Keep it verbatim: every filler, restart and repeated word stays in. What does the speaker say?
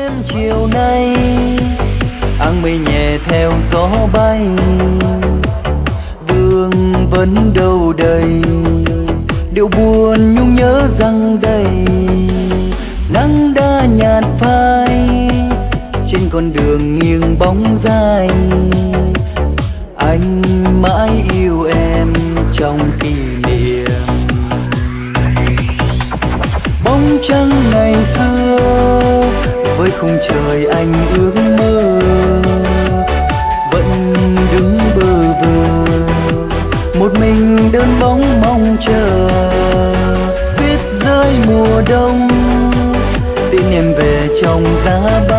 đêm chiều nay, áng mây nhẹ theo gió bay, đường vẫn đâu đây, điệu buồn nhung nhớ rằng đây. Nắng đã nhạt phai trên con đường nghiêng bóng dài, anh mãi yêu em trong kỷ niệm. Bóng trăng ngày xưa với khung trời anh ước mơ, vẫn đứng bơ vơ một mình đơn bóng mong chờ. Tuyết rơi mùa đông tiễn em về trong giá băng,